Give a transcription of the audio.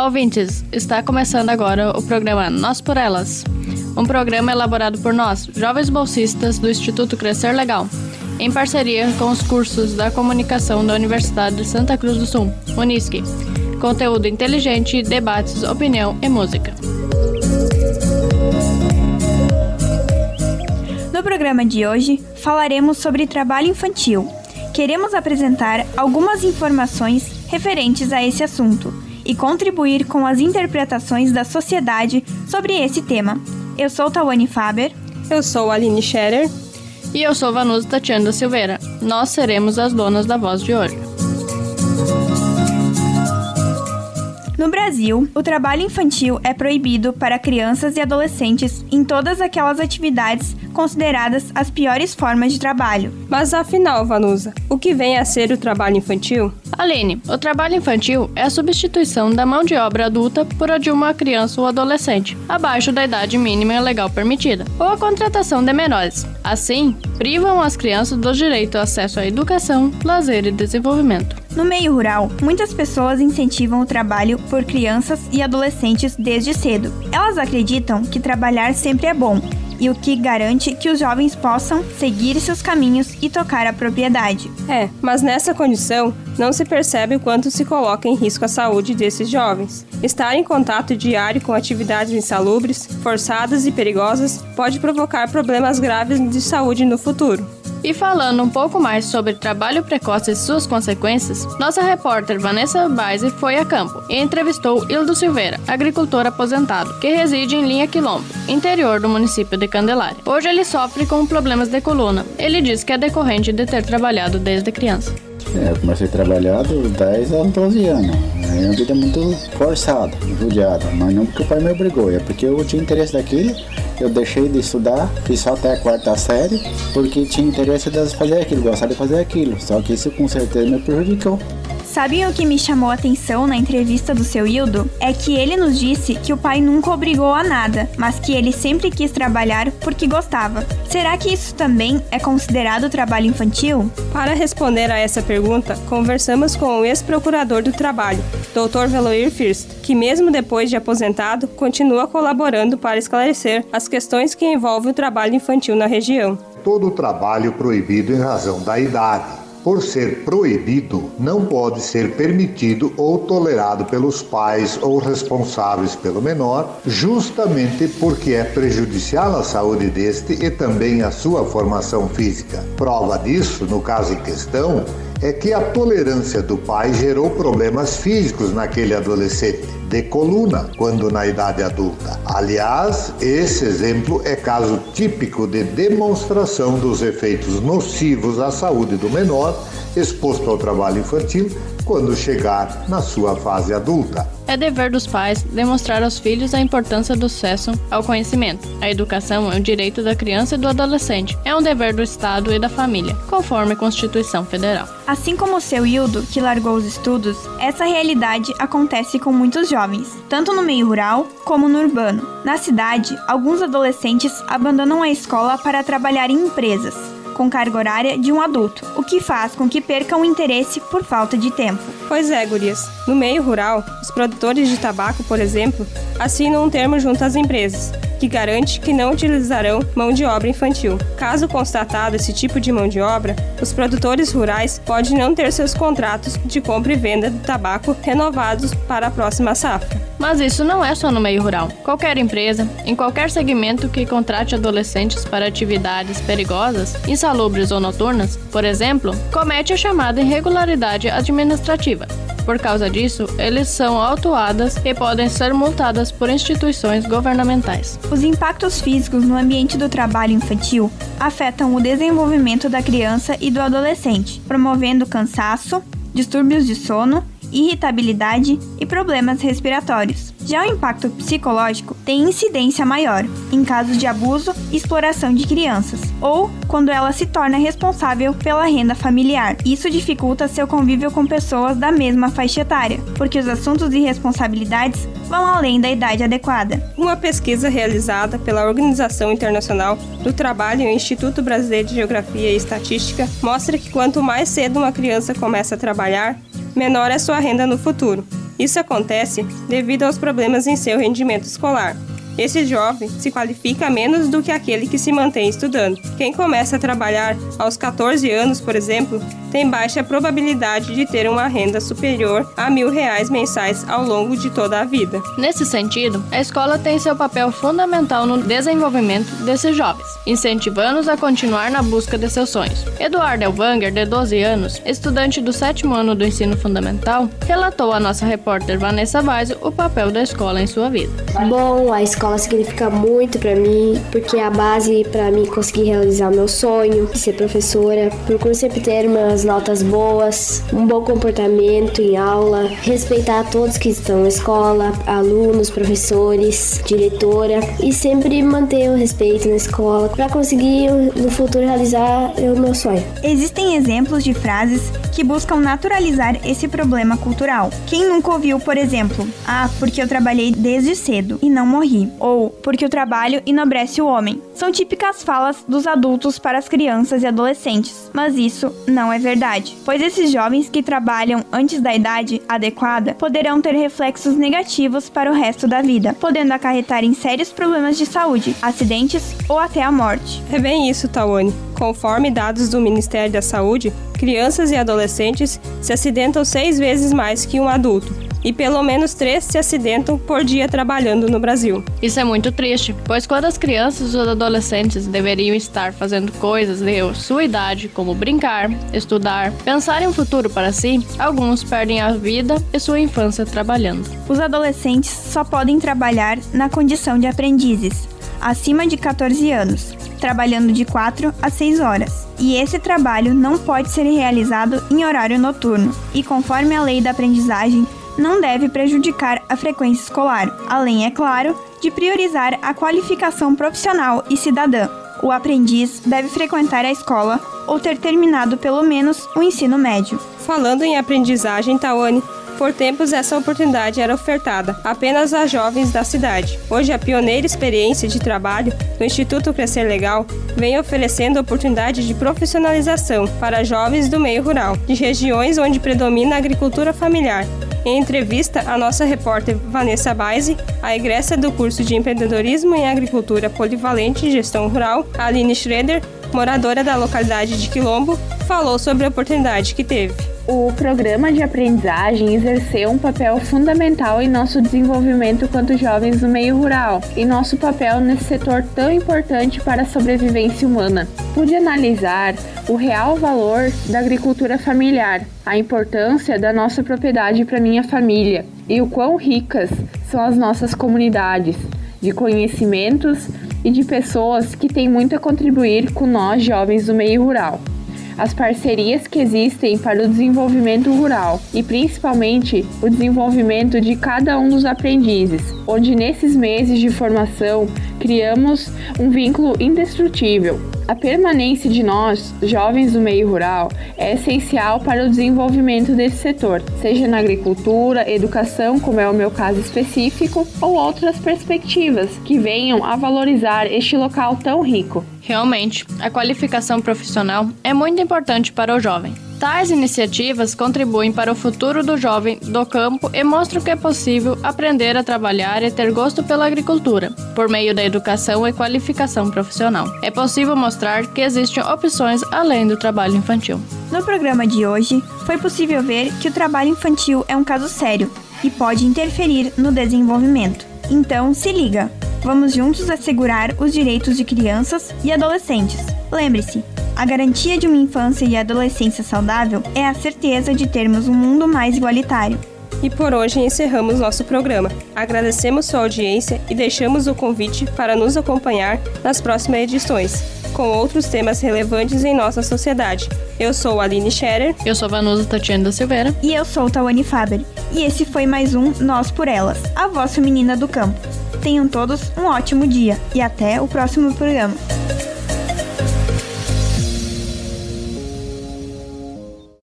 Olá, ouvintes! Está começando agora o programa Nós por Elas. Um programa elaborado por nós, jovens bolsistas do Instituto Crescer Legal, em parceria com os cursos da comunicação da Universidade de Santa Cruz do Sul, Unisc. Conteúdo inteligente, debates, opinião e música. No programa de hoje, falaremos sobre trabalho infantil. Queremos apresentar algumas informações referentes a esse assunto e contribuir com as interpretações da sociedade sobre esse tema. Eu sou Tawane Faber. Eu sou Aline Scherer. E eu sou Vanusa Tatiana da Silveira. Nós seremos as donas da voz de hoje. No Brasil, o trabalho infantil é proibido para crianças e adolescentes em todas aquelas atividades consideradas as piores formas de trabalho. Mas afinal, Vanusa, o que vem a ser o trabalho infantil? Aline, o trabalho infantil é a substituição da mão de obra adulta por a de uma criança ou adolescente, abaixo da idade mínima legal permitida, ou a contratação de menores. Assim, privam as crianças do direito ao acesso à educação, lazer e desenvolvimento. No meio rural, muitas pessoas incentivam o trabalho por crianças e adolescentes desde cedo. Elas acreditam que trabalhar sempre é bom, e o que garante que os jovens possam seguir seus caminhos e tocar a propriedade. Mas nessa condição, não se percebe o quanto se coloca em risco a saúde desses jovens. Estar em contato diário com atividades insalubres, forçadas e perigosas pode provocar problemas graves de saúde no futuro. E falando um pouco mais sobre trabalho precoce e suas consequências, nossa repórter Vanessa Baise foi a campo e entrevistou Hildo Silveira, agricultor aposentado, que reside em Linha Quilombo, interior do município de Candelária. Hoje ele sofre com problemas de coluna. Ele diz que é decorrente de ter trabalhado desde criança. Eu comecei a trabalhar dos 10 aos 12 anos. É uma vida muito forçada, judiada, mas não porque o pai me obrigou, é porque eu tinha interesse daquilo. Eu deixei de estudar, fiz só até a 4ª série, porque tinha interesse de fazer aquilo, gostava de fazer aquilo. Só que isso com certeza me prejudicou. Sabem o que me chamou a atenção na entrevista do seu Hildo? É que ele nos disse que o pai nunca obrigou a nada, mas que ele sempre quis trabalhar porque gostava. Será que isso também é considerado trabalho infantil? Para responder a essa pergunta, conversamos com o ex-procurador do trabalho, Dr. Veloir First, que mesmo depois de aposentado, continua colaborando para esclarecer as questões que envolvem o trabalho infantil na região. Todo trabalho proibido em razão da idade, por ser proibido, não pode ser permitido ou tolerado pelos pais ou responsáveis pelo menor, justamente porque é prejudicial à saúde deste e também à sua formação física. Prova disso, no caso em questão, é que a tolerância do pai gerou problemas físicos naquele adolescente, de coluna, quando na idade adulta. Aliás, esse exemplo é caso típico de demonstração dos efeitos nocivos à saúde do menor exposto ao trabalho infantil quando chegar na sua fase adulta. É dever dos pais demonstrar aos filhos a importância do acesso ao conhecimento. A educação é um direito da criança e do adolescente. É um dever do Estado e da família, conforme a Constituição Federal. Assim como o seu Hildo, que largou os estudos, essa realidade acontece com muitos jovens, tanto no meio rural como no urbano. Na cidade, alguns adolescentes abandonam a escola para trabalhar em empresas, com carga horária de um adulto, o que faz com que percam o interesse por falta de tempo. Pois é, gurias. No meio rural, os produtores de tabaco, por exemplo, assinam um termo junto às empresas, que garante que não utilizarão mão de obra infantil. Caso constatado esse tipo de mão de obra, os produtores rurais podem não ter seus contratos de compra e venda de tabaco renovados para a próxima safra. Mas isso não é só no meio rural. Qualquer empresa, em qualquer segmento que contrate adolescentes para atividades perigosas, insalubres ou noturnas, por exemplo, comete a chamada irregularidade administrativa. Por causa disso, eles são autuadas e podem ser multadas por instituições governamentais. Os impactos físicos no ambiente do trabalho infantil afetam o desenvolvimento da criança e do adolescente, promovendo cansaço, distúrbios de sono, irritabilidade e problemas respiratórios. Já o impacto psicológico tem incidência maior em casos de abuso e exploração de crianças, ou quando ela se torna responsável pela renda familiar. Isso dificulta seu convívio com pessoas da mesma faixa etária, porque os assuntos e responsabilidades vão além da idade adequada. Uma pesquisa realizada pela Organização Internacional do Trabalho e o Instituto Brasileiro de Geografia e Estatística mostra que quanto mais cedo uma criança começa a trabalhar, menor é sua renda no futuro. Isso acontece devido aos problemas em seu rendimento escolar. Esse jovem se qualifica menos do que aquele que se mantém estudando. Quem começa a trabalhar aos 14 anos, por exemplo, tem baixa probabilidade de ter uma renda superior a R$1.000 mensais ao longo de toda a vida. Nesse sentido, a escola tem seu papel fundamental no desenvolvimento desses jovens, incentivando-os a continuar na busca de seus sonhos. Eduardo Elvanger, de 12 anos, estudante do 7º ano do ensino fundamental, relatou à nossa repórter Vanessa Baizio o papel da escola em sua vida. Bom, a escola significa muito para mim, porque é a base para mim conseguir realizar o meu sonho de ser professora. Procuro sempre ter umas notas boas, um bom comportamento em aula, respeitar todos que estão na escola, alunos, professores, diretora, e sempre manter o respeito na escola para conseguir no futuro realizar o meu sonho. Existem exemplos de frases que buscam naturalizar esse problema cultural. Quem nunca ouviu, por exemplo, porque eu trabalhei desde cedo e não morri, ou porque o trabalho enobrece o homem. São típicas falas dos adultos para as crianças e adolescentes, mas isso não é verdade, pois esses jovens que trabalham antes da idade adequada poderão ter reflexos negativos para o resto da vida, podendo acarretar em sérios problemas de saúde, acidentes ou até a morte. É bem isso, Tawane. Conforme dados do Ministério da Saúde, crianças e adolescentes se acidentam 6 vezes mais que um adulto, e pelo menos 3 se acidentam por dia trabalhando no Brasil. Isso é muito triste, pois quando as crianças e os adolescentes deveriam estar fazendo coisas de sua idade, como brincar, estudar, pensar em um futuro para si, alguns perdem a vida e sua infância trabalhando. Os adolescentes só podem trabalhar na condição de aprendizes, acima de 14 anos, trabalhando de 4 a 6 horas. E esse trabalho não pode ser realizado em horário noturno, e conforme a lei da aprendizagem, não deve prejudicar a frequência escolar, além, é claro, de priorizar a qualificação profissional e cidadã. O aprendiz deve frequentar a escola ou ter terminado pelo menos o ensino médio. Falando em aprendizagem, Tawane, por tempos essa oportunidade era ofertada apenas a jovens da cidade. Hoje a pioneira experiência de trabalho do Instituto Crescer Legal vem oferecendo oportunidade de profissionalização para jovens do meio rural, de regiões onde predomina a agricultura familiar. Em entrevista, a nossa repórter Vanessa Baizio, a egressa do curso de Empreendedorismo em Agricultura Polivalente e Gestão Rural, Aline Schroeder, moradora da localidade de Quilombo, falou sobre a oportunidade que teve. O programa de aprendizagem exerceu um papel fundamental em nosso desenvolvimento quanto jovens do meio rural e nosso papel nesse setor tão importante para a sobrevivência humana. Pude analisar o real valor da agricultura familiar, a importância da nossa propriedade para minha família e o quão ricas são as nossas comunidades de conhecimentos e de pessoas que têm muito a contribuir com nós jovens do meio rural. As parcerias que existem para o desenvolvimento rural e principalmente o desenvolvimento de cada um dos aprendizes, onde nesses meses de formação criamos um vínculo indestrutível. A permanência de nós, jovens do meio rural, é essencial para o desenvolvimento desse setor, seja na agricultura, educação, como é o meu caso específico, ou outras perspectivas que venham a valorizar este local tão rico. Realmente, a qualificação profissional é muito importante para o jovem. Tais iniciativas contribuem para o futuro do jovem do campo e mostram que é possível aprender a trabalhar e ter gosto pela agricultura, por meio da educação e qualificação profissional. É possível mostrar que existem opções além do trabalho infantil. No programa de hoje, foi possível ver que o trabalho infantil é um caso sério e pode interferir no desenvolvimento. Então, se liga! Vamos juntos assegurar os direitos de crianças e adolescentes. Lembre-se, a garantia de uma infância e adolescência saudável é a certeza de termos um mundo mais igualitário. E por hoje encerramos nosso programa. Agradecemos sua audiência e deixamos o convite para nos acompanhar nas próximas edições, com outros temas relevantes em nossa sociedade. Eu sou a Aline Scherer. Eu sou a Vanusa Tatiana da Silveira. E eu sou Tawane Faber. E esse foi mais um Nós por Elas, a vossa menina do campo. Tenham todos um ótimo dia e até o próximo programa.